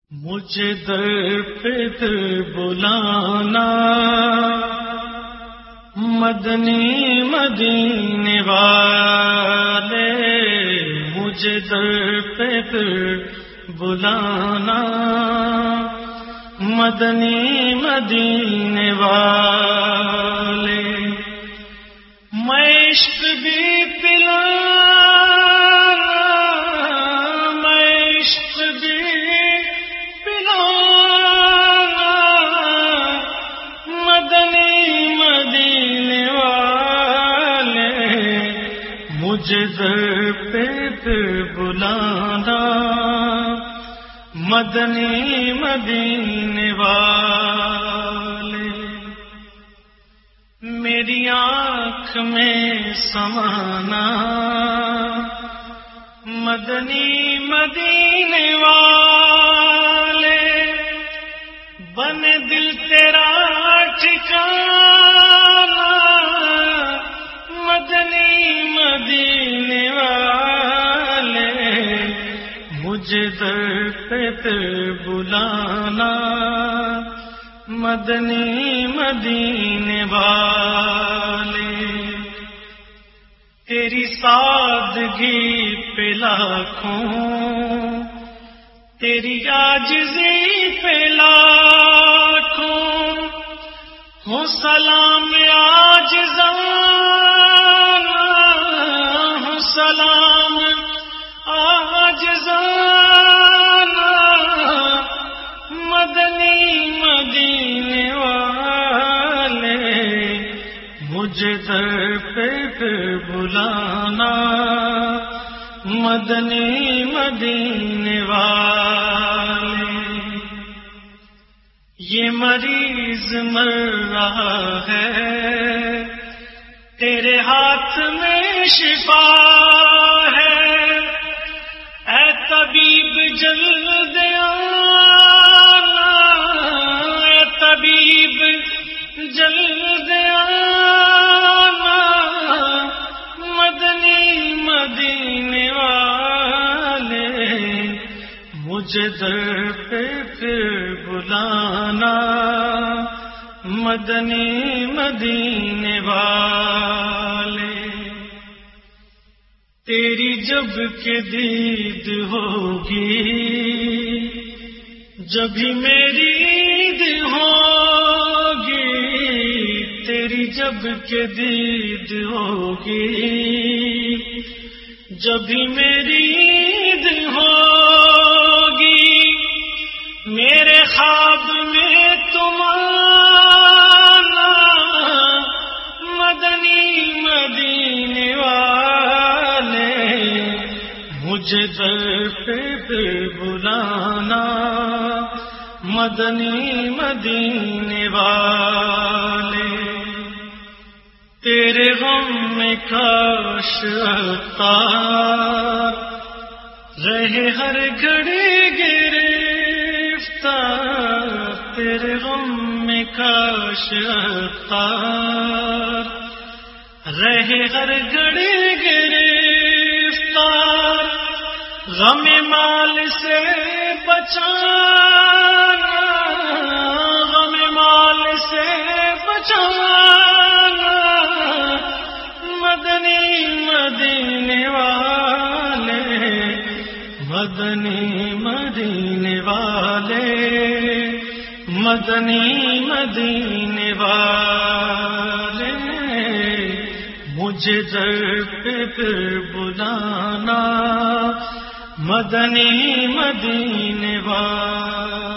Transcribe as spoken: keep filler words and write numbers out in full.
مجھے در پہ در بلانا مدنی مدینے والے، مجھے در پہ در بلانا مدنی مدینے والے، میں عشق بھی پلانا میں عشق بھی پلانا مدنی مدینے والے، مجھے در پہ در بلانا مدنی مدینے والے، میری آنکھ میں سمانا مدنی مدینے والے، بن دل تیرا ٹھکانا مدنی مدینے والے، مجھے در پہ در بلانا مدنی مدینے والے، تیری سادگی پہ لاکھوں، تیری عاجزی پہ لاکھوں، ہو سلام عاجزانہ، ہو سلام عاجزانہ مدنی مدینے والے، مجھے در پہ در بلانا مدنی مدینے والے، یہ مریض مر رہا ہے تیرے ہاتھ میں شفا ہے، اے طبیب جلد آنا، اے طبیب جلد آنا مدنی مدینے والے، مجھے در پہ پھر بلانا مدنی مدینے والے، تیری جب کہ دید ہوگی جبھی میری عید ہوگی، تیری جب کہ دید ہوگی جبھی میری عید ہوگی، میرے خواب میں تم آنا مدنی مدینے والے، مجھے در پہ در بلانا مدنی مدینے والے، تیرے غم میں کاش عطار رہے ہر گھڑی گرفتار، تیرے غم میں کاش عطار رہے ہر گھڑی گرفتار، غم مال سے بچانا غم مال سے بچانا مدنی مدینے والے، مدنی مدینے والے، مدنی مدینے والے، مجھے در پہ در بلانا مدنی مدینے والے۔